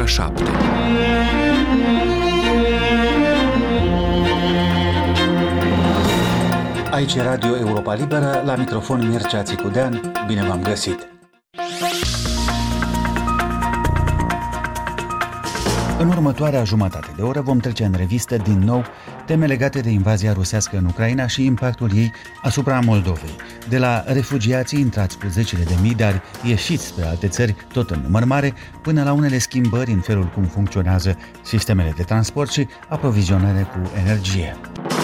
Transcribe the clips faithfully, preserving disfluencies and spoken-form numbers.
ora șapte. Aici e Radio Europa Liberă, la microfon Mircea Țicudean. Bine v-am găsit! În următoarea jumătate de oră vom trece în revistă din nou teme legate de invazia rusească în Ucraina și impactul ei asupra Moldovei. De la refugiații intrați cu zecile de mii, dar ieșiți spre alte țări, tot în număr mare, până la unele schimbări în felul cum funcționează sistemele de transport și aprovizionare cu energie.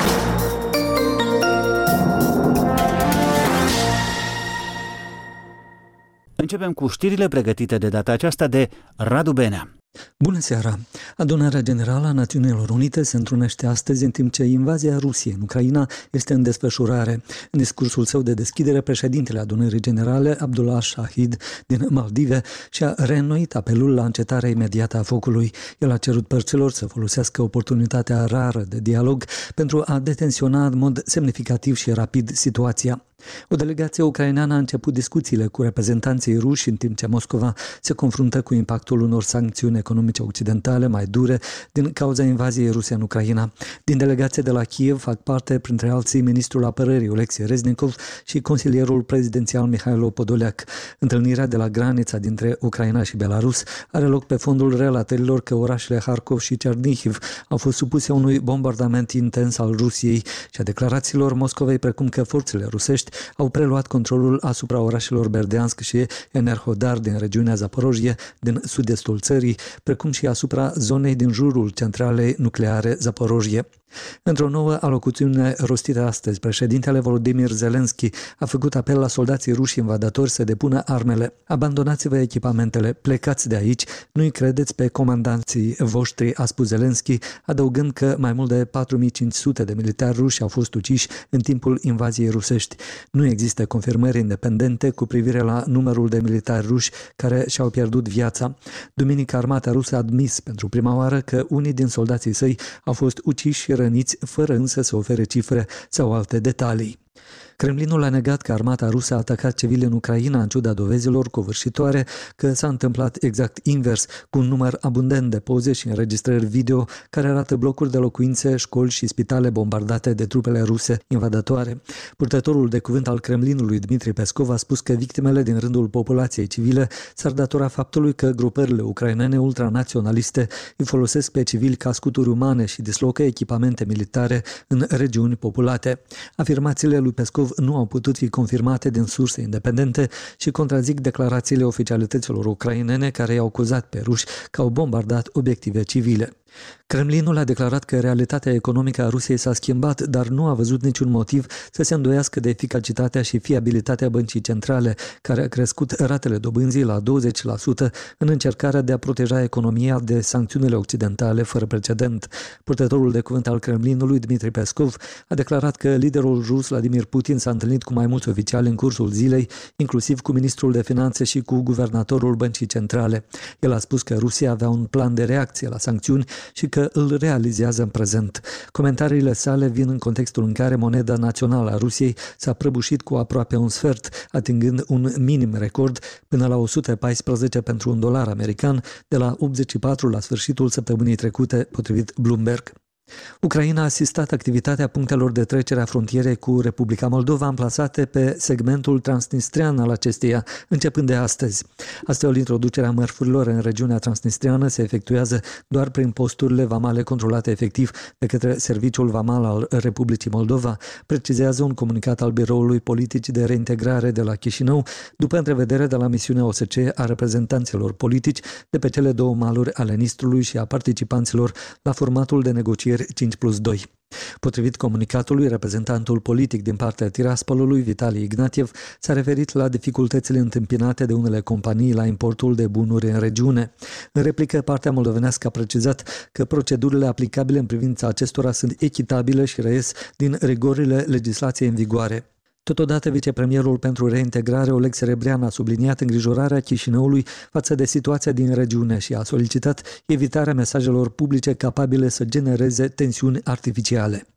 Începem cu știrile pregătite de data aceasta de Radu Benea. Bună seara! Adunarea Generală a Națiunilor Unite se întrunește astăzi în timp ce invazia Rusiei în Ucraina este în desfășurare. În discursul său de deschidere, președintele Adunării Generale, Abdullah Shahid din Maldive, și-a reînnoit apelul la încetarea imediată a focului. El a cerut părților să folosească oportunitatea rară de dialog pentru a detensiona în mod semnificativ și rapid situația. O delegație ucraineană a început discuțiile cu reprezentanții ruși în timp ce Moscova se confruntă cu impactul unor sancțiuni economice occidentale mai dure din cauza invaziei ruse în Ucraina. Din delegație de la Kiev fac parte, printre alții, ministrul apărării Oleksiy Reznikov și consilierul prezidențial Mihailo Podolyak. Întâlnirea de la granița dintre Ucraina și Belarus are loc pe fondul relatărilor că orașele Harkov și Chernihiv au fost supuse unui bombardament intens al Rusiei și a declarațiilor Moscovei, precum că forțele rusești au preluat controlul asupra orașelor Berdeansk și Enerhodar din regiunea Zaporojie, din sud-estul țării, precum și asupra zonei din jurul centralei nucleare Zaporojie. Într-o nouă alocuțiune rostită astăzi, președintele Volodymyr Zelensky a făcut apel la soldații ruși invadatori să depună armele. Abandonați-vă echipamentele, plecați de aici, nu-i credeți pe comandanții voștri, a spus Zelensky, adăugând că mai mult de patru mii cinci sute de militari ruși au fost uciși în timpul invaziei rusești. Nu există confirmări independente cu privire la numărul de militari ruși care și-au pierdut viața. Duminică, armata rusă a admis pentru prima oară că unii din soldații săi au fost uciși și răniți, fără însă să ofere cifre sau alte detalii. Kremlinul a negat că armata rusă a atacat civili în Ucraina, în ciuda dovezilor covârșitoare că s-a întâmplat exact invers, cu un număr abundent de poze și înregistrări video care arată blocuri de locuințe, școli și spitale bombardate de trupele ruse invadatoare. Purtătorul de cuvânt al Kremlinului, Dmitri Peskov, a spus că victimele din rândul populației civile s-ar datora faptului că grupările ucrainene ultranaționaliste îi folosesc pe civili ca scuturi umane și dislocă echipamente militare în regiuni populate. Afirmațiile lui Peskov nu au putut fi confirmate din surse independente și contrazic declarațiile oficialităților ucrainene care i-au acuzat pe ruși că au bombardat obiective civile. Kremlinul a declarat că realitatea economică a Rusiei s-a schimbat, dar nu a văzut niciun motiv să se îndoiască de eficacitatea și fiabilitatea băncii centrale, care a crescut ratele dobânzii la douăzeci la sută în încercarea de a proteja economia de sancțiunile occidentale fără precedent. Purtătorul de cuvânt al Kremlinului, Dmitri Peskov, a declarat că liderul rus Vladimir Putin s-a întâlnit cu mai mulți oficiali în cursul zilei, inclusiv cu ministrul de finanțe și cu guvernatorul băncii centrale. El a spus că Rusia avea un plan de reacție la sancțiuni și că îl realizează în prezent. Comentariile sale vin în contextul în care moneda națională a Rusiei s-a prăbușit cu aproape un sfert, atingând un minim record până la o sută paisprezece pentru un dolar american, de la optzeci și patru la sfârșitul săptămânii trecute, potrivit Bloomberg. Ucraina a asistat activitatea punctelor de trecere a frontierei cu Republica Moldova amplasate pe segmentul transnistrian al acesteia, începând de astăzi. Astfel, introducerea mărfurilor în regiunea transnistriană se efectuează doar prin posturile vamale controlate efectiv de către Serviciul Vamal al Republicii Moldova, precizează un comunicat al Biroului Politic de Reintegrare de la Chișinău, după întrevedere de la misiunea O S C a reprezentanților politici de pe cele două maluri ale Nistrului și a participanților la formatul de negocieri cinci plus doi. Potrivit comunicatului, reprezentantul politic din partea Tiraspolului, Vitali Ignatiev, s-a referit la dificultățile întâmpinate de unele companii la importul de bunuri în regiune. În replică, partea moldovenească a precizat că procedurile aplicabile în privința acestora sunt echitabile și reies din rigorile legislației în vigoare. Totodată, vicepremierul pentru reintegrare, Oleg Serebrian, a subliniat îngrijorarea Chișinăului față de situația din regiune și a solicitat evitarea mesajelor publice capabile să genereze tensiuni artificiale.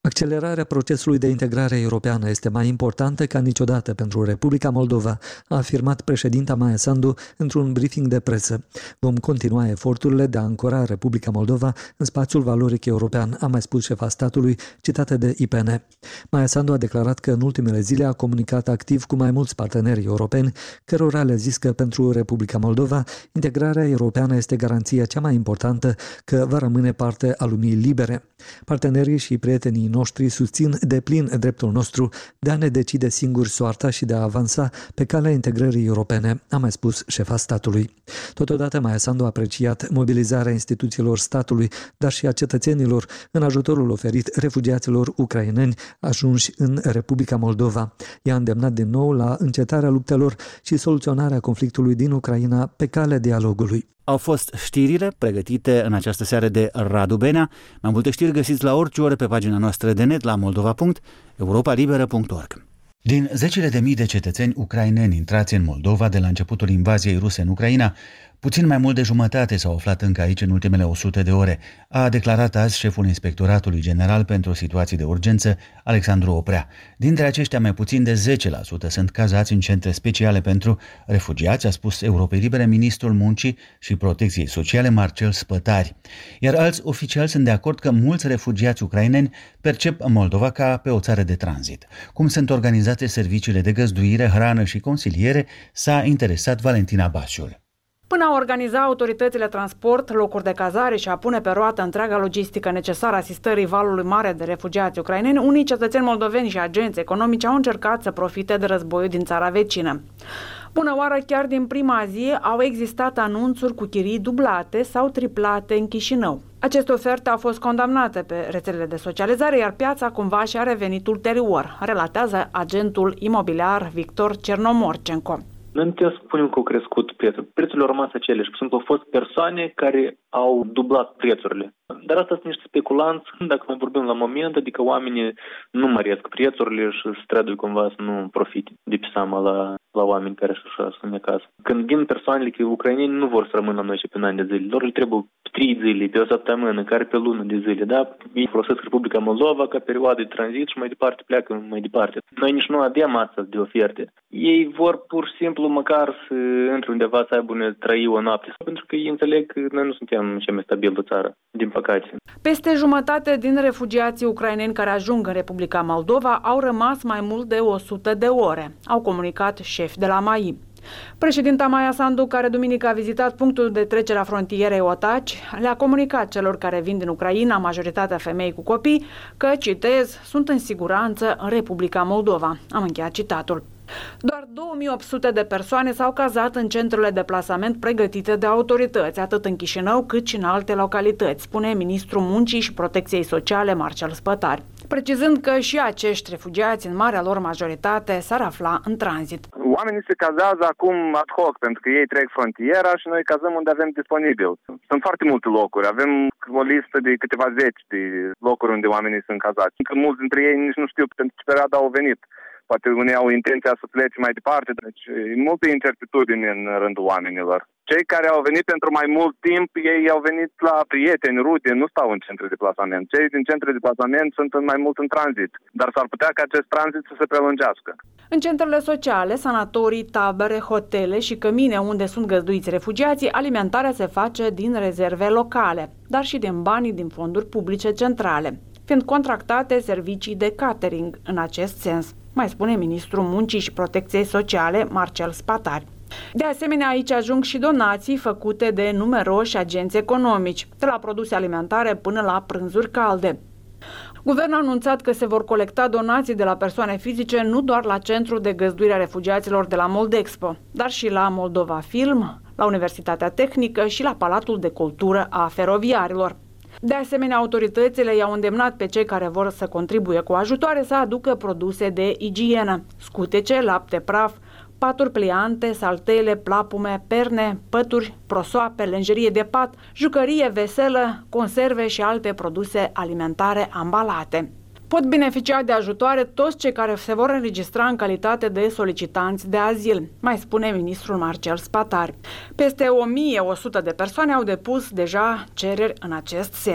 Accelerarea procesului de integrare europeană este mai importantă ca niciodată pentru Republica Moldova, a afirmat președinta Maia Sandu într-un briefing de presă. Vom continua eforturile de a ancora Republica Moldova în spațiul valoric european, a mai spus șefa statului, citată de I P N. Maia Sandu a declarat că în ultimele zile a comunicat activ cu mai mulți parteneri europeni, cărora le-a zis că pentru Republica Moldova integrarea europeană este garanția cea mai importantă că va rămâne parte a lumii libere. Partenerii și prietenii noștri susțin deplin dreptul nostru de a ne decide singuri soarta și de a avansa pe calea integrării europene, a mai spus șefa statului. Totodată, Maia Sandu a apreciat mobilizarea instituțiilor statului, dar și a cetățenilor în ajutorul oferit refugiaților ucraineni ajunși în Republica Moldova. I-a îndemnat din nou la încetarea luptelor și soluționarea conflictului din Ucraina pe calea dialogului. Au fost știrile pregătite în această seară de Radu Benea. Mai multe știri găsiți la orice oră pe pagina noastră de net la moldova punct europa liberă punct org. Din zecile de mii de cetățeni ucraineni intrați în Moldova de la începutul invaziei ruse în Ucraina, puțin mai mult de jumătate s-au aflat încă aici în ultimele o sută de ore, a declarat azi șeful Inspectoratului General pentru Situații de Urgență, Alexandru Oprea. Dintre aceștia, mai puțin de zece la sută sunt cazați în centre speciale pentru refugiați, a spus Europei Libere ministrul Muncii și Protecției Sociale, Marcel Spătari. Iar alți oficiali sunt de acord că mulți refugiați ucraineni percep Moldova ca pe o țară de tranzit. Cum sunt organizate serviciile de găzduire, hrană și consiliere, s-a interesat Valentina Basiul. Până a organiza autoritățile transport, locuri de cazare și a pune pe roată întreaga logistică necesară asistării valului mare de refugiați ucraineni, unii cetățeni moldoveni și agenți economici au încercat să profite de războiul din țara vecină. Bună oară, chiar din prima zi au existat anunțuri cu chirii dublate sau triplate în Chișinău. Aceste oferte au fost condamnate pe rețelele de socializare, iar piața cumva și-a revenit ulterior, relatează agentul imobiliar Victor Cernomorcenco. Noi nu putem să spunem că au crescut prețul. Prețurile au rămas aceleași. Pur și simplu au fost persoane care au dublat prețurile. Dar asta sunt niște speculanți. Dacă noi vorbim la moment, adică oamenii nu măresc prețurile și se străduie cumva să nu profite de pe seama la, la oameni care așa sunt acasă. Când vin persoanele că ucraineni nu vor să rămână la noi și pe un an de zile. Lor le trebuie trei zile, pe o săptămână, care pe lună de zile. Da? Ei folosesc Republica Moldova ca perioadă de tranzit și mai departe pleacă mai departe. Noi nici nu avem astfel de oferte. Ei vor pur și simplu măcar să intre undeva să aibă ne trăi o noapte. Pentru că ei înțeleg că noi nu suntem cea mai stabilă țară, din păcate. Peste jumătate din refugiații ucraineni care ajung în Republica Moldova au rămas mai mult de o sută de ore, au comunicat șefi de la M A I. Președinta Maia Sandu, care duminică a vizitat punctul de trecere a frontierei Otaci, le-a comunicat celor care vin din Ucraina, majoritatea femei cu copii, că, citez, sunt în siguranță în Republica Moldova. Am încheiat citatul. Doar două mii opt sute de persoane s-au cazat în centrele de plasament pregătite de autorități, atât în Chișinău cât și în alte localități, spune ministrul Muncii și Protecției Sociale, Marcel Spătari, precizând că și acești refugiați, în marea lor majoritate, s-ar afla în tranzit. Oamenii se cazează acum ad hoc, pentru că ei trec frontiera și noi cazăm unde avem disponibil. Sunt foarte multe locuri, avem o listă de câteva zeci de locuri unde oamenii sunt cazați. Că mulți dintre ei nici nu știu pentru ce perioadă au venit. Poate unii au intenția să plece mai departe, deci e multă incertitudine în rândul oamenilor. Cei care au venit pentru mai mult timp, ei au venit la prieteni, rude, nu stau în centre de plasament. Cei din centre de plasament sunt mai mult în tranzit, dar s-ar putea ca acest tranzit să se prelungească. În centrele sociale, sanatorii, tabere, hotele și cămine unde sunt găzduiți refugiații, alimentarea se face din rezerve locale, dar și din banii din fonduri publice centrale, fiind contractate servicii de catering în acest sens, mai spune ministrul Muncii și Protecției Sociale, Marcel Spătari. De asemenea, aici ajung și donații făcute de numeroși agenți economici, de la produse alimentare până la prânzuri calde. Guvernul a anunțat că se vor colecta donații de la persoane fizice nu doar la Centrul de Găzduire a Refugiaților de la Moldexpo, dar și la Moldova Film, la Universitatea Tehnică și la Palatul de Cultură a Feroviarilor. De asemenea, autoritățile i-au îndemnat pe cei care vor să contribuie cu ajutoare să aducă produse de igienă, scutece, lapte praf, paturi pliante, saltele, plapume, perne, pături, prosoape, lenjerie de pat, jucărie, veselă, conserve și alte produse alimentare ambalate. Pot beneficia de ajutoare toți cei care se vor înregistra în calitate de solicitanți de azil, mai spune ministrul Marcel Spătari. Peste o mie o sută de persoane au depus deja cereri în acest sens.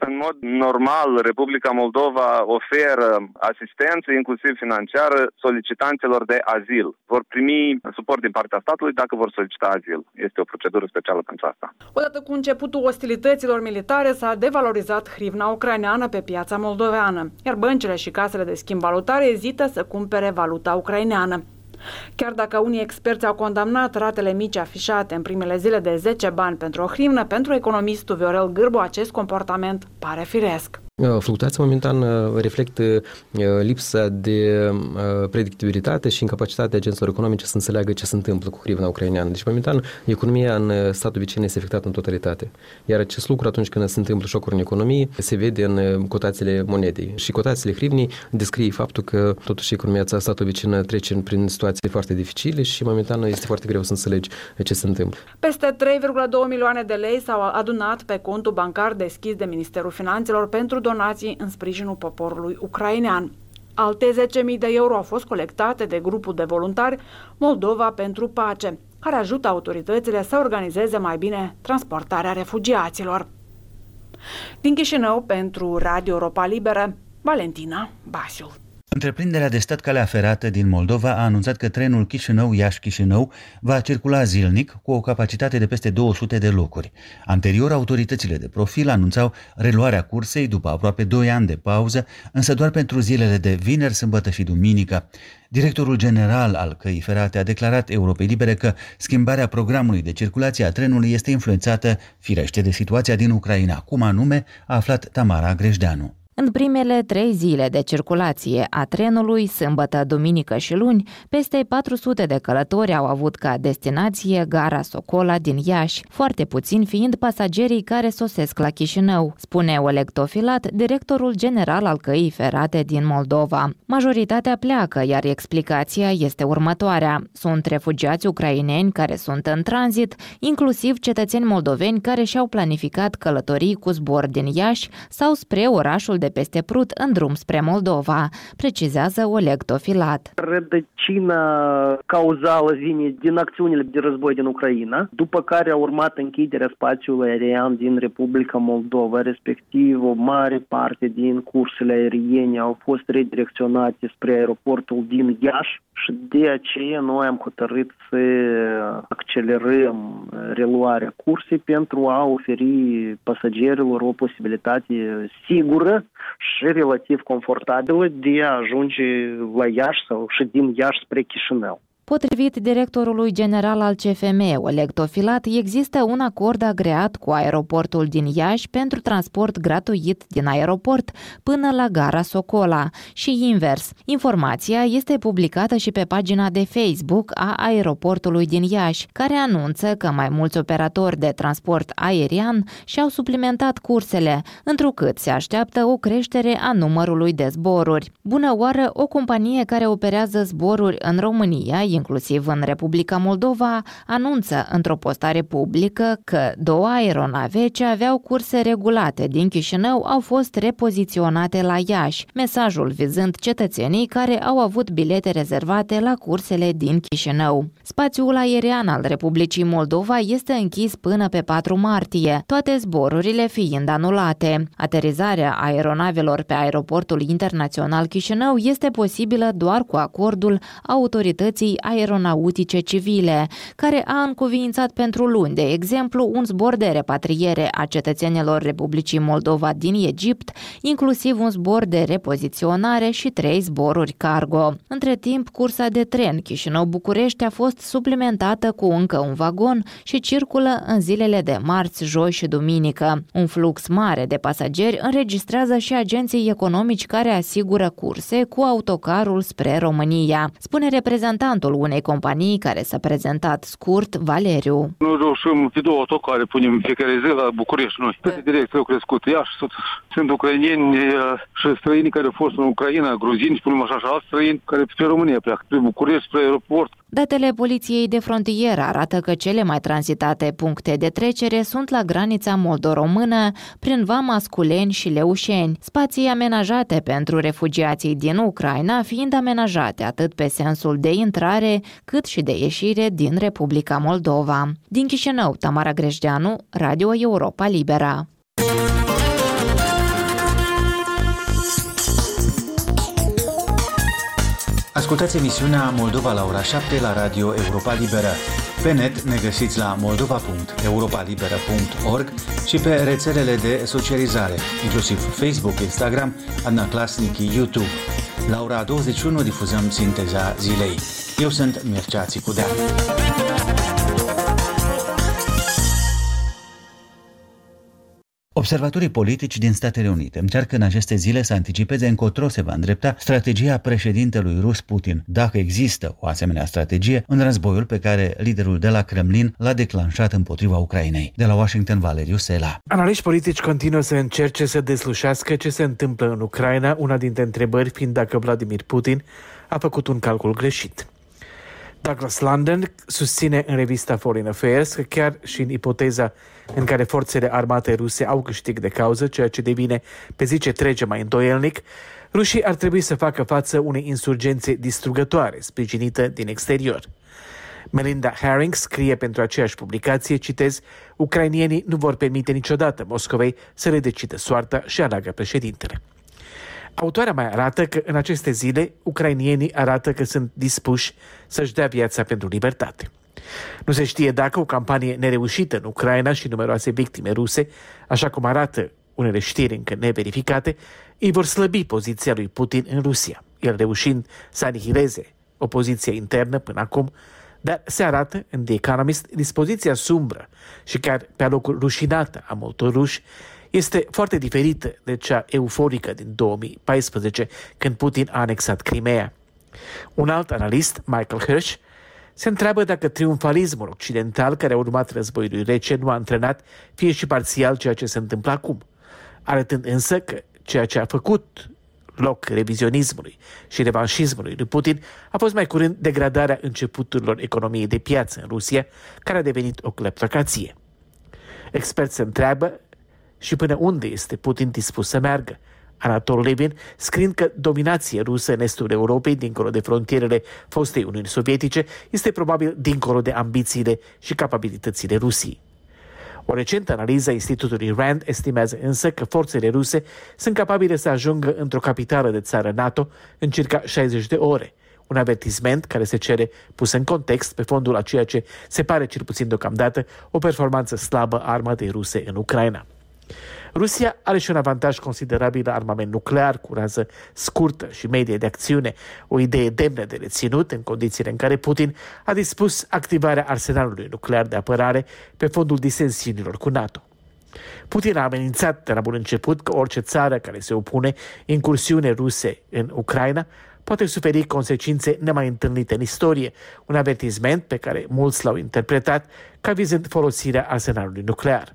În mod normal, Republica Moldova oferă asistență, inclusiv financiară, solicitanților de azil. Vor primi suport din partea statului dacă vor solicita azil. Este o procedură specială pentru asta. Odată cu începutul ostilităților militare s-a devalorizat hrivna ucraineană pe piața moldoveană, iar băncile și casele de schimb valutare ezită să cumpere valuta ucraineană. Chiar dacă unii experți au condamnat ratele mici afișate în primele zile de zece bani pentru o hrivnă, pentru economistul Viorel Gârbu acest comportament pare firesc. Fluctuația momentan reflectă lipsa de predictibilitate și incapacitatea agenților economice să înțeleagă ce se întâmplă cu hrivna ucraineană. Deci, momentan, economia în statul vecin este afectată în totalitate. Iar acest lucru, atunci când se întâmplă șocuri în economie, se vede în cotațiile monedei. Și cotațiile hrivnii descrie faptul că, totuși, economia statului vecin trece prin situații foarte dificile și, momentan, este foarte greu să înțelegi ce se întâmplă. Peste trei virgulă doi milioane de lei s-au adunat pe contul bancar deschis de Ministerul Finanțelor pentru donații în sprijinul poporului ucrainean. Alte zece mii de euro au fost colectate de grupul de voluntari Moldova pentru Pace, care ajută autoritățile să organizeze mai bine transportarea refugiaților. Din Chișinău, pentru Radio Europa Liberă, Valentina Basiul. Întreprinderea de stat Calea Ferată din Moldova a anunțat că trenul Chișinău-Iași-Chișinău va circula zilnic cu o capacitate de peste două sute de locuri. Anterior, autoritățile de profil anunțau reluarea cursei după aproape doi ani de pauză, însă doar pentru zilele de vineri, sâmbătă și duminică. Directorul general al Căii Ferate a declarat Europei Libere că schimbarea programului de circulație a trenului este influențată, firește, de situația din Ucraina. Cum anume, a aflat Tamara Grejdeanu. În primele trei zile de circulație a trenului, sâmbătă, duminică și luni, peste patru sute de călători au avut ca destinație gara Socola din Iași, foarte puțini fiind pasagerii care sosesc la Chișinău, spune Oleg Tofilat, directorul general al Căii Ferate din Moldova. Majoritatea pleacă, iar explicația este următoarea. Sunt refugiați ucraineni care sunt în tranzit, inclusiv cetățeni moldoveni care și-au planificat călătorii cu zbor din Iași sau spre orașul de de peste Prut în drum spre Moldova, precizează Oleg Tofilat. Rădăcina cauzală vine din acțiunile de război din Ucraina, după care a urmat închiderea spațiului aerian din Republica Moldova, respectiv o mare parte din cursele aeriene au fost redirecționate spre aeroportul din Iași și de aceea noi am hotărât să accelerăm reluarea cursei pentru a oferi pasagerilor o posibilitate sigură și relativ confortabilă de a ajunge la Iași sau și din Iași spre Chișinău. Potrivit directorului general al C F M, Oleg Tofilat, există un acord agreat cu aeroportul din Iași pentru transport gratuit din aeroport până la gara Socola și invers. Informația este publicată și pe pagina de Facebook a aeroportului din Iași, care anunță că mai mulți operatori de transport aerian și-au suplimentat cursele, întrucât se așteaptă o creștere a numărului de zboruri. Bună oară, o companie care operează zboruri în România, inclusiv în Republica Moldova, anunță într-o postare publică că două aeronave ce aveau curse regulate din Chișinău au fost repoziționate la Iași, mesajul vizând cetățenii care au avut bilete rezervate la cursele din Chișinău. Spațiul aerian al Republicii Moldova este închis până pe patru martie, toate zborurile fiind anulate. Aterizarea aeronavelor pe aeroportul internațional Chișinău este posibilă doar cu acordul autorității aeronautice civile, care a încuviințat pentru luni, de exemplu, un zbor de repatriere a cetățenilor Republicii Moldova din Egipt, inclusiv un zbor de repoziționare și trei zboruri cargo. Între timp, cursa de tren Chișinău-București a fost suplimentată cu încă un vagon și circulă în zilele de marți, joi și duminică. Un flux mare de pasageri înregistrează și agenții economici care asigură curse cu autocarul spre România, spune reprezentantul unei companii care s-a prezentat scurt, Valeriu. Nu reușim pe două autocare, punem fiecare zi la București noi. Toate direcții au crescut. Iași sunt ucraineni și străini care au fost în Ucraina, gruzini, spunem așa, și alți străini care spre România pleacă, spre București, spre aeroport. Datele Poliției de Frontieră arată că cele mai tranzitate puncte de trecere sunt la granița moldo-română, prin Vama Sculeni și Leușeni, spații amenajate pentru refugiații din Ucraina, fiind amenajate atât pe sensul de intrare, cât și de ieșire din Republica Moldova. Din Chișinău, Tamara Grejdeanu, Radio Europa Libera. Ascultați emisiunea Moldova la ora șapte la Radio Europa Liberă. Pe net ne găsiți la moldova punct europa liberă punct org și pe rețelele de socializare, inclusiv Facebook, Instagram, Adnaclasnici, YouTube. La ora douăzeci și unu difuzăm Sinteza zilei. Eu sunt Mircea Țicudea. Observatorii politici din Statele Unite încearcă în aceste zile să anticipeze încotro se va îndrepta strategia președintelui rus Putin, dacă există o asemenea strategie, în războiul pe care liderul de la Kremlin l-a declanșat împotriva Ucrainei. De la Washington, Valeriu Sela. Analiști politici continuă să încerce să deslușească ce se întâmplă în Ucraina, una dintre întrebări fiind dacă Vladimir Putin a făcut un calcul greșit. Douglas London susține în revista Foreign Affairs că chiar și în ipoteza în care forțele armate ruse au câștig de cauză, ceea ce devine pe zi ce trece mai îndoielnic, rușii ar trebui să facă față unei insurgențe distrugătoare, sprijinită din exterior. Melinda Herring scrie pentru aceeași publicație, citez, ucrainienii nu vor permite niciodată Moscovei să le decidă soarta și aleagă președintele. Autoarea mai arată că în aceste zile ucrainienii arată că sunt dispuși să-și dea viața pentru libertate. Nu se știe dacă o campanie nereușită în Ucraina și numeroase victime ruse, așa cum arată unele știri încă neverificate, îi vor slăbi poziția lui Putin în Rusia, el reușind să anihileze opoziția internă până acum, dar se arată în The Economist dispoziția sumbră și chiar pe alocul rușinată a multor ruși este foarte diferită de cea euforică din două mii paisprezece, când Putin a anexat Crimea. Un alt analist, Michael Hirsch, se întreabă dacă triumfalismul occidental care a urmat războiului rece nu a antrenat fie și parțial ceea ce se întâmplă acum, arătând însă că ceea ce a făcut loc revizionismului și revanșismului lui Putin a fost mai curând degradarea începuturilor economiei de piață în Rusia, care a devenit o cleptocrație. Experți se întreabă și până unde este Putin dispus să meargă. Anatol Levin, scriind că dominația rusă în estul Europei, dincolo de frontierele fostei Uniuni Sovietice, este probabil dincolo de ambițiile și capabilitățile Rusiei. O recentă analiză a Institutului Rand estimează însă că forțele ruse sunt capabile să ajungă într-o capitală de țară NATO în circa șaizeci de ore, un avertisment care se cere pus în context pe fondul a ceea ce se pare cel puțin deocamdată o performanță slabă a armatei ruse în Ucraina. Rusia are și un avantaj considerabil la armament nuclear cu rază scurtă și medie de acțiune, o idee demnă de reținut în condițiile în care Putin a dispus activarea arsenalului nuclear de apărare pe fondul disensiunilor cu NATO. Putin a amenințat de la bun început că orice țară care se opune incursiune ruse în Ucraina poate suferi consecințe nemai întâlnite în istorie, un avertisment pe care mulți l-au interpretat ca vizând folosirea arsenalului nuclear.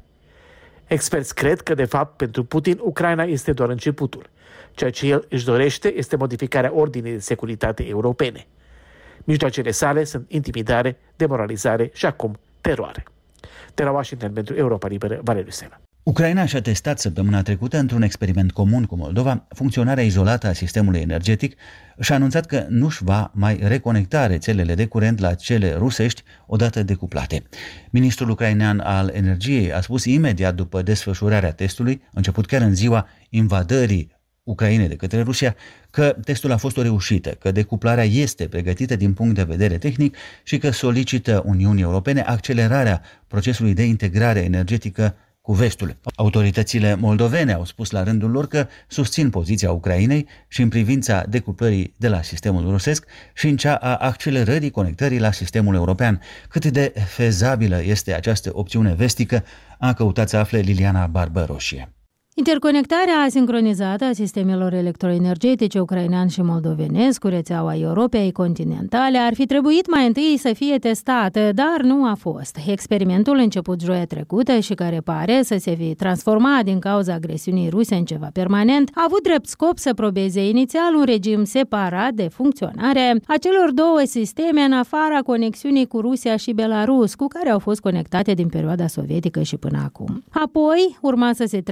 Experți cred că, de fapt, pentru Putin, Ucraina este doar începutul. Ceea ce el își dorește este modificarea ordinii de securitate europene. Mijloacele sale sunt intimidare, demoralizare și acum teroare. De la Washington pentru Europa Liberă, Valeriu Sela. Ucraina și-a testat săptămâna trecută, într-un experiment comun cu Moldova, funcționarea izolată a sistemului energetic și a anunțat că nu-și va mai reconecta rețelele de curent la cele rusești odată decuplate. Ministrul ucrainean al energiei a spus imediat după desfășurarea testului, început chiar în ziua invadării Ucrainei de către Rusia, că testul a fost o reușită, că decuplarea este pregătită din punct de vedere tehnic și că solicită Uniunii Europene accelerarea procesului de integrare energetică cu vestul. Autoritățile moldovene au spus la rândul lor că susțin poziția Ucrainei și în privința decuplării de la sistemul rusesc și în cea a accelerării conectării la sistemul european. Cât de fezabilă este această opțiune vestică, a căutat să afle Liliana Barbăroșie. Interconectarea sincronizată a sistemelor electroenergetice ucrainean și moldovenesc cu rețeaua Europei continentale ar fi trebuit mai întâi să fie testată, dar nu a fost. Experimentul început joia trecută și care pare să se fi transformat din cauza agresiunii ruse în ceva permanent, a avut drept scop să probeze inițial un regim separat de funcționare a celor două sisteme în afara conexiunii cu Rusia și Belarus, cu care au fost conectate din perioada sovietică și până acum. Apoi urma să se treacă la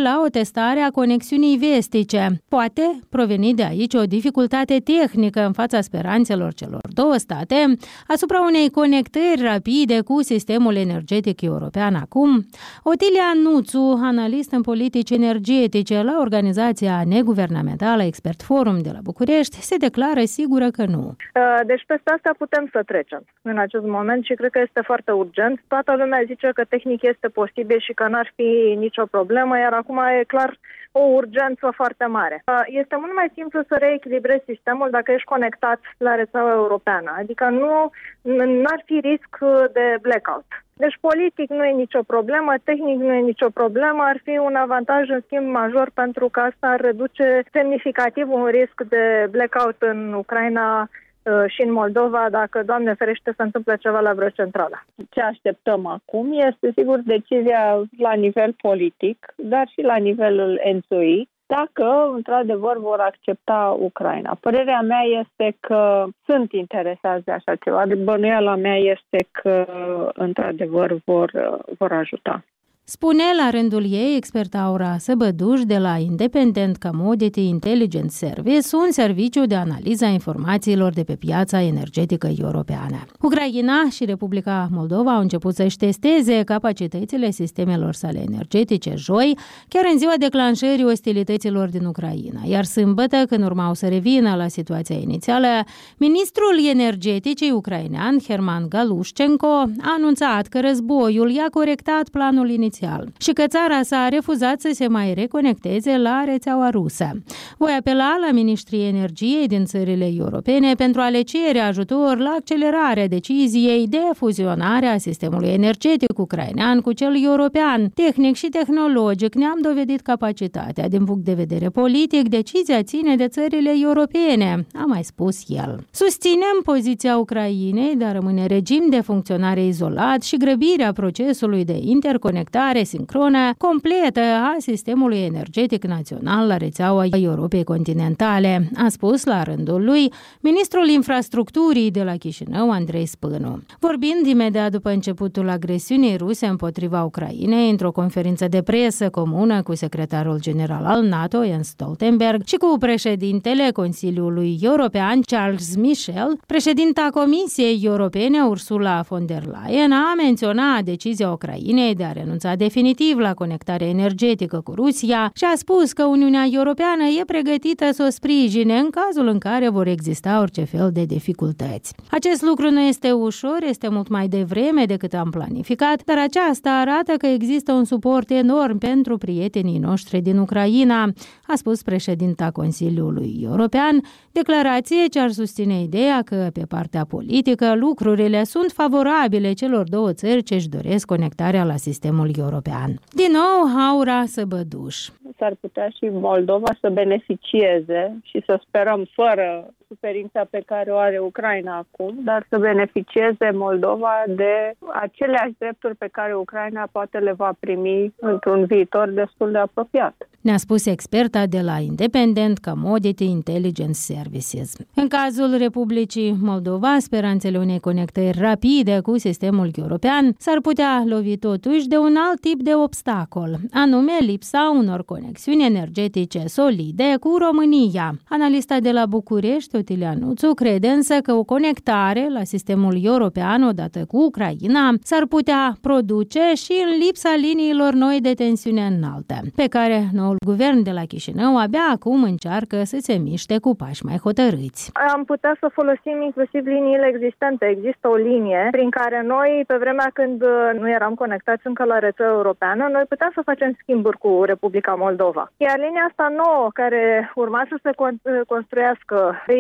la o testare a conexiunii vestice. Poate proveni de aici o dificultate tehnică în fața speranțelor celor două state asupra unei conectări rapide cu sistemul energetic european acum. Otilia Nuțu, analist în politici energetice la organizația neguvernamentală Expert Forum de la București, se declară sigură că nu. Deci peste asta putem să trecem în acest moment și cred că este foarte urgent. Toată lumea zice că tehnic este posibil și că n-ar fi nicio problemă, iar acum e clar o urgență foarte mare. Este mult mai simplu să reechilibrezi sistemul dacă ești conectat la rețeaua europeană, adică nu n-ar fi risc de blackout. Deci politic nu e nicio problemă, tehnic nu e nicio problemă, ar fi un avantaj în schimb major pentru că asta ar reduce semnificativ un risc de blackout în Ucraina și în Moldova, dacă, Doamne ferește, se întâmplă ceva la vreo centrală. Ce așteptăm acum este, sigur, decizia la nivel politic, dar și la nivelul E N S U I, dacă, într-adevăr, vor accepta Ucraina. Părerea mea este că sunt interesați de așa ceva. Bănuiala mea este că, într-adevăr, vor, vor ajuta. Spune la rândul ei experta Aura Săbăduș de la Independent Commodity Intelligence Service, un serviciu de analiză a informațiilor de pe piața energetică europeană. Ucraina și Republica Moldova au început să-și testeze capacitățile sistemelor sale energetice joi, chiar în ziua declanșării ostilităților din Ucraina, iar sâmbătă, când urmau să revină la situația inițială, ministrul energeticii ucrainean, Herman Galushchenko, a anunțat că războiul i-a corectat planul inițial și că țara sa a refuzat să se mai reconecteze la rețeaua rusă. Voi apela la ministrii energiei din țările europene pentru a le cere ajutor la accelerarea deciziei de fuzionare a sistemului energetic ucrainean cu cel european. Tehnic și tehnologic ne-am dovedit capacitatea. Din punct de vedere politic, decizia ține de țările europene, a mai spus el. Susținem poziția Ucrainei de a rămâne regim de funcționare izolat și grăbirea procesului de interconectare sincronă completă a sistemului energetic național la rețeaua Europei continentale, a spus la rândul lui ministrul infrastructurii de la Chișinău, Andrei Spânu. Vorbind imediat după începutul agresiunii ruse împotriva Ucrainei, într-o conferință de presă comună cu secretarul general al NATO, Jens Stoltenberg, și cu președintele Consiliului European, Charles Michel, președinta Comisiei Europene, Ursula von der Leyen, a menționat decizia Ucrainei de a renunța definitiv la conectarea energetică cu Rusia și a spus că Uniunea Europeană e pregătită să o sprijine în cazul în care vor exista orice fel de dificultăți. Acest lucru nu este ușor, este mult mai devreme decât am planificat, dar aceasta arată că există un suport enorm pentru prietenii noștri din Ucraina, a spus președinta Consiliului European, declarație ce ar susține ideea că, pe partea politică, lucrurile sunt favorabile celor două țări ce își doresc conectarea la sistemul european. Din nou, Aura Săbăduș. S-ar putea și Moldova să beneficieze și să sperăm fără suferința pe care o are Ucraina acum, dar să beneficieze Moldova de aceleași drepturi pe care Ucraina poate le va primi într-un viitor destul de apropiat. Ne-a spus experta de la Independent Commodity Intelligence Services. În cazul Republicii Moldova, speranțele unei conectări rapide cu sistemul european s-ar putea lovi totuși de un alt tip de obstacol, anume lipsa unor conexiuni energetice solide cu România. Analista de la București, Otilia Nuțu, crede însă că o conectare la sistemul european odată cu Ucraina s-ar putea produce și în lipsa liniilor noi de tensiune înaltă, pe care noul guvern de la Chișinău abia acum încearcă să se miște cu pași mai hotărâți. Am putea să folosim inclusiv liniile existente. Există o linie prin care noi, pe vremea când nu eram conectați încă la rețeaua europeană, noi puteam să facem schimburi cu Republica Moldova. Iar linia asta nouă, care urma să se construiască de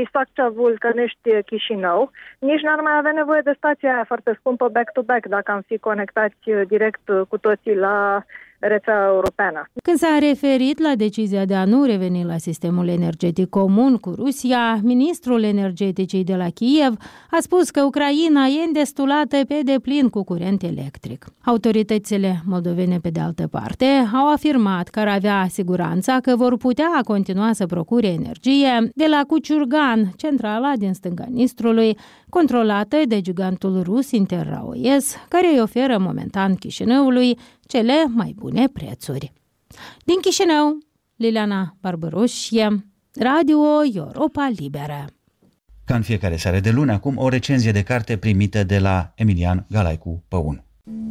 Isaccea-Vulcănești-Chișinău, nici n-ar mai avea nevoie de stația aia foarte scumpă back-to-back dacă am fi conectați direct cu toții la rețeaua europeană. Când s-a referit la decizia de a nu reveni la sistemul energetic comun cu Rusia, ministrul energeticii de la Kiev a spus că Ucraina e îndestulată pe deplin cu curent electric. Autoritățile moldovene, pe de altă parte, au afirmat că ar avea siguranța că vor putea continua să procure energie de la Cuciurgan, centrala din stânga Nistrului, controlată de gigantul rus Interraoes, care îi oferă momentan Chișinăului cele mai bune prețuri. Din Chișinău, Liliana Barbaroșie, Radio Europa Liberă. Ca în fiecare seară de luni, acum o recenzie de carte primită de la Emilian Galaicu Păun.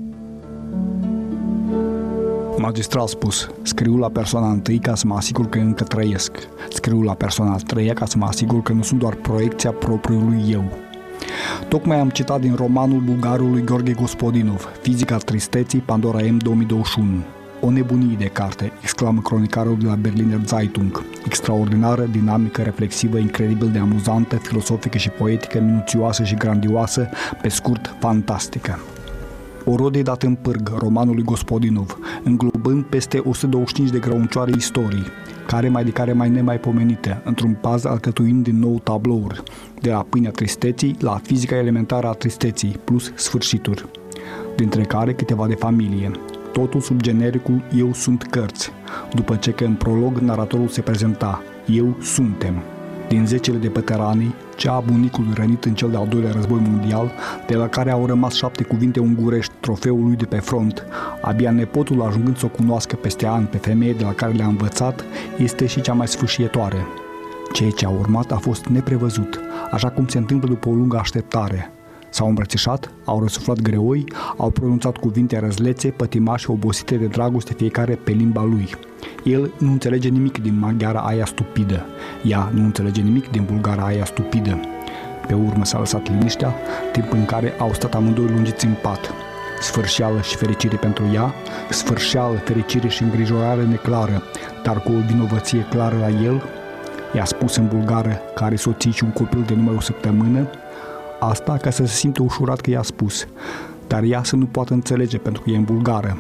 Magistral spus, scriu la persoana întâi ca să mă asigur că încă trăiesc. Scriu la persoana a treia ca să mă asigur că nu sunt doar proiecția propriului eu. Tocmai am citat din romanul bulgarului Gheorghe Gospodinov, Fizica tristeții, Pandora M două mii douăzeci și unu. O nebunie de carte, exclamă cronicarul de la Berliner Zeitung. Extraordinară, dinamică, reflexivă, incredibil de amuzantă, filosofică și poetică, minuțioasă și grandioasă, pe scurt, fantastică. O rodă dat în pârg romanului Gospodinov, înglobând peste o sută douăzeci și cinci de grăuncioare istorii, care mai de care mai nemaipomenite, într-un paz alcătuind din nou tablouri, de la pâinea tristeții la fizica elementară a tristeții, plus sfârșituri, dintre care câteva de familie. Totul sub genericul Eu sunt cărți, după ce că în prolog naratorul se prezenta Eu suntem. Din zecile de veteranii, cea a bunicului rănit în cel de-al doilea război mondial, de la care au rămas șapte cuvinte ungurești, trofeul lui de pe front, abia nepotul ajungând să o cunoască peste ani pe femeie de la care le-a învățat, este și cea mai sfârșietoare. Ceea ce a urmat a fost neprevăzut, așa cum se întâmplă după o lungă așteptare. S-au îmbrățișat, au răsuflat greoi, au pronunțat cuvinte răzlețe, pătimașe, obosite de dragoste fiecare pe limba lui. El nu înțelege nimic din maghiara aia stupidă. Ea nu înțelege nimic din bulgara aia stupidă. Pe urmă s-a lăsat liniștea, timp în care au stat amândoi lungiți în pat. Sfârșeală și fericire pentru ea, sfârșeală, fericire și îngrijorare neclară, dar cu o vinovăție clară la el. I-a spus în bulgară că are soții și un copil de numai o săptămână. Asta ca să se simtă ușurat că i-a spus, dar ea să nu poată înțelege pentru că e în bulgară.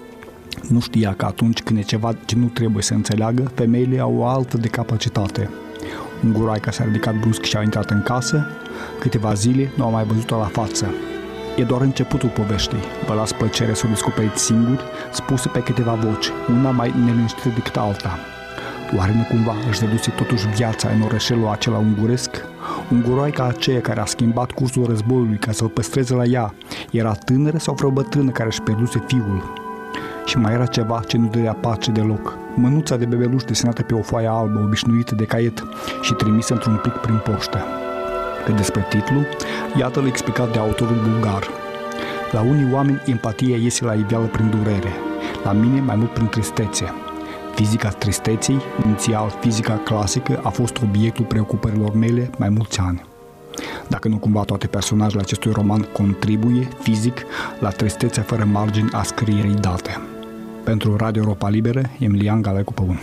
Nu știa că atunci când e ceva ce nu trebuie să înțeleagă, femeile au o altă de capacitate. Unguroaica s-a ridicat brusc și a intrat în casă. Câteva zile nu a mai văzut-o la față. E doar începutul poveștii. Vă las plăcere să o descoperiți singuri, spuse pe câteva voci, una mai neliniștită decât alta. Oare nu cumva își dăduse totuși viața în orășelul acela unguresc? Unguroaica aceea care a schimbat cursul războiului ca să-l păstreze la ea, era tânără sau vreo bătrână care își pierduse fiul? Și mai era ceva ce nu dădea pace deloc. Mânuța de bebeluș desenată pe o foaie albă obișnuită de caiet și trimisă într-un plic prin poștă. Cât despre titlu, iată-l explicat de autorul bulgar. La unii oameni empatia iese la iveală prin durere, la mine mai mult prin tristețe. Fizica tristeții, inițial fizica clasică, a fost obiectul preocupărilor mele mai mulți ani. Dacă nu cumva toate personajele acestui roman contribuie, fizic, la tristețea fără margini a scrierii date. Pentru Radio Europa Liberă, Emilian Galaicu Păun.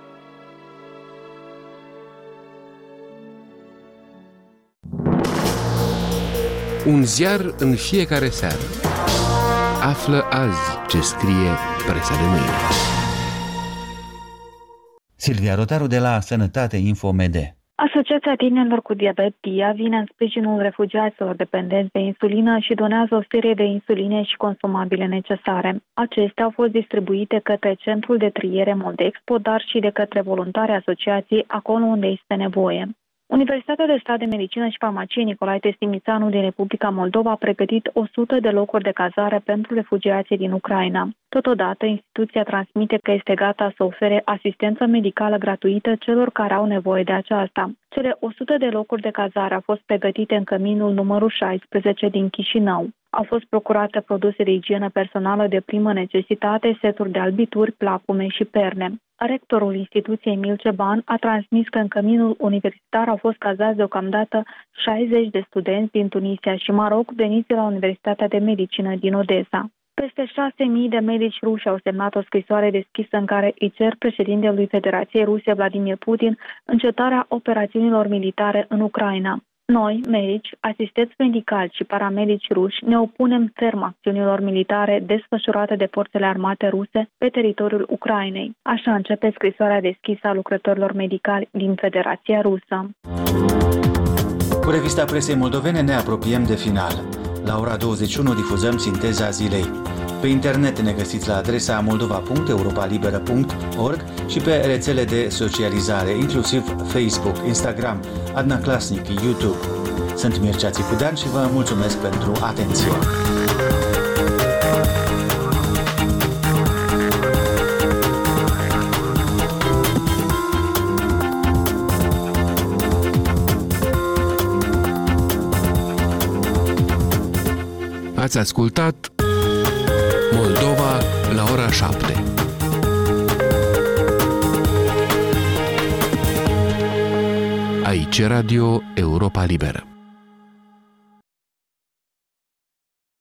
Un ziar în fiecare seară. Află azi ce scrie presa de mâine. Silvia Rotaru de la Sănătate Infomede. Asociația Tinerilor cu Diabet D I A vine în sprijinul refugiaților dependenți de insulină și donează o serie de insuline și consumabile necesare. Acestea au fost distribuite către Centrul de Triere Moldexpo, dar și de către voluntari asociații acolo unde este nevoie. Universitatea de Stat de Medicină și Farmacie Nicolae Testimițanu din Republica Moldova a pregătit o sută de locuri de cazare pentru refugiații din Ucraina. Totodată, instituția transmite că este gata să ofere asistență medicală gratuită celor care au nevoie de aceasta. Cele o sută de locuri de cazare au fost pregătite în căminul numărul șaisprezece din Chișinău. Au fost procurate produse de igienă personală de primă necesitate, seturi de albituri, placume și perne. Rectorul instituției Emil Ceban a transmis că în căminul universitar au fost cazați deocamdată șaizeci de studenți din Tunisia și Maroc veniți de la Universitatea de Medicină din Odessa. Peste șase mii de medici ruși au semnat o scrisoare deschisă în care îi cer președintelui Federației Ruse Vladimir Putin încetarea operațiunilor militare în Ucraina. Noi, medici, asistenți medicali și paramedici ruși, ne opunem ferm acțiunilor militare desfășurate de forțele armate ruse pe teritoriul Ucrainei. Așa începe scrisoarea deschisă a lucrătorilor medicali din Federația Rusă. Cu revista presei moldovene ne apropiem de final. La ora douăzeci și unu difuzăm sinteza zilei. Pe internet ne găsiți la adresa moldova punct europa liberă punct org și pe rețele de socializare, inclusiv Facebook, Instagram, Adna Klasnic, YouTube. Sunt Mircea Țicudean și vă mulțumesc pentru atenție. Ați ascultat Moldova la ora șapte. Aici Radio Europa Liberă.